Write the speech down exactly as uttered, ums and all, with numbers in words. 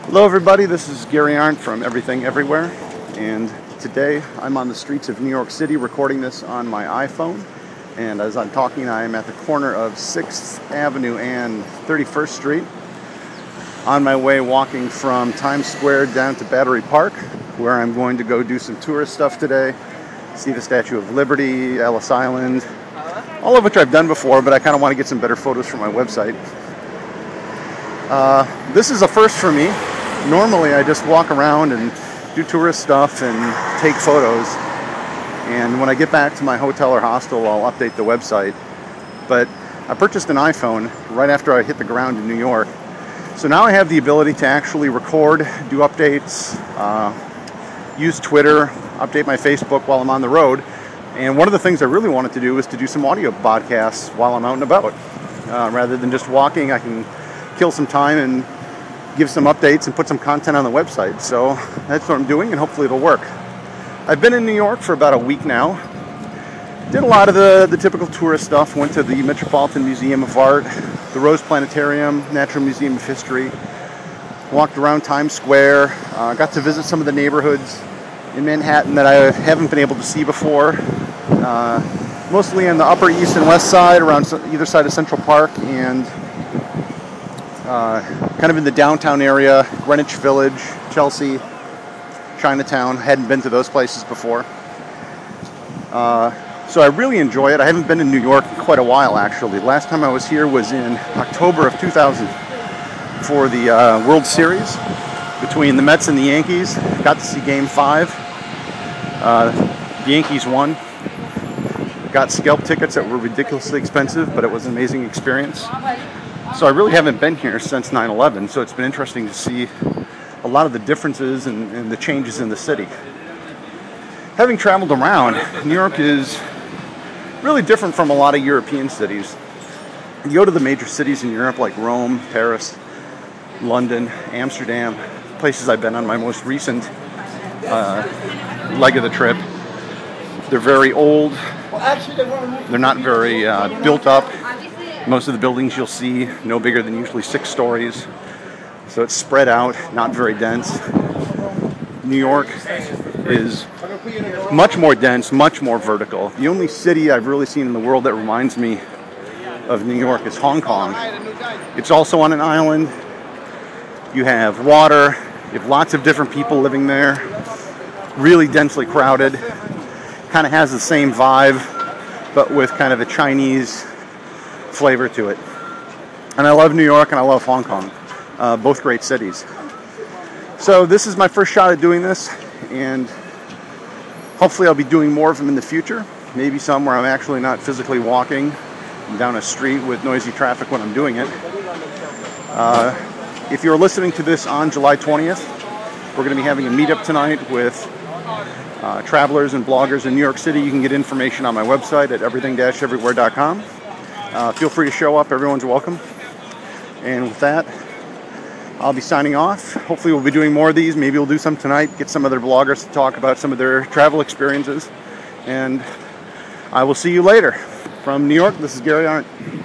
Hello everybody, this is Gary Arndt from Everything Everywhere, and today I'm on the streets of New York City recording this on my iPhone. And as I'm talking, I am at the corner of sixth Avenue and thirty-first Street, on my way walking from Times Square down to Battery Park, where I'm going to go do some tourist stuff today, see the Statue of Liberty, Ellis Island, all of which I've done before, but I kind of want to get some better photos for my website. Uh, this is a first for me. Normally I just walk around and do tourist stuff and take photos, and when I get back to my hotel or hostel I'll update the website. But I purchased an iPhone right after I hit the ground in New York, so now I have the ability to actually record, do updates, uh, use Twitter, update my Facebook while I'm on the road. And one of the things I really wanted to do was to do some audio podcasts while I'm out and about. Uh, rather than just walking, I can kill some time and give some updates and put some content on the website. So that's what I'm doing, and hopefully it'll work. I've been in New York for about a week now. Did a lot of the, the typical tourist stuff. Went to the Metropolitan Museum of Art, the Rose Planetarium, Natural Museum of History. Walked around Times Square. Uh, got to visit some of the neighborhoods in Manhattan that I haven't been able to see before. Uh, mostly on the Upper East and West Side, around either side of Central Park, and Uh, kind of in the downtown area, Greenwich Village, Chelsea, Chinatown. Hadn't been to those places before. Uh, so I really enjoy it. I haven't been in New York in quite a while, actually. Last time I was here was in October of two thousand for the uh, World Series between the Mets and the Yankees. Got to see Game five. Uh, the Yankees won. Got scalp tickets that were ridiculously expensive, but it was an amazing experience. So I really haven't been here since nine eleven, so it's been interesting to see a lot of the differences and, and the changes in the city. Having traveled around, New York is really different from a lot of European cities. You go to the major cities in Europe like Rome, Paris, London, Amsterdam, places I've been on my most recent uh, leg of the trip. They're very old, they're not very uh, built up. Most of the buildings you'll see no bigger than usually six stories. So it's spread out, not very dense. New York is much more dense, much more vertical. The only city I've really seen in the world that reminds me of New York is Hong Kong. It's also on an island. You have water. You have lots of different people living there. Really densely crowded. Kind of has the same vibe, but with kind of a Chinese flavor to it. And I love New York and I love Hong Kong. Uh, both great cities. So this is my first shot at doing this, and hopefully I'll be doing more of them in the future. Maybe some where I'm actually not physically walking down a street with noisy traffic when I'm doing it. Uh, if you're listening to this on July twentieth, we're going to be having a meetup tonight with uh, travelers and bloggers in New York City. You can get information on my website at everything dash everywhere dot com. Uh, feel free to show up. Everyone's welcome. And with that, I'll be signing off. Hopefully we'll be doing more of these. Maybe we'll do some tonight, get some other bloggers to talk about some of their travel experiences. And I will see you later. From New York, this is Gary Arndt.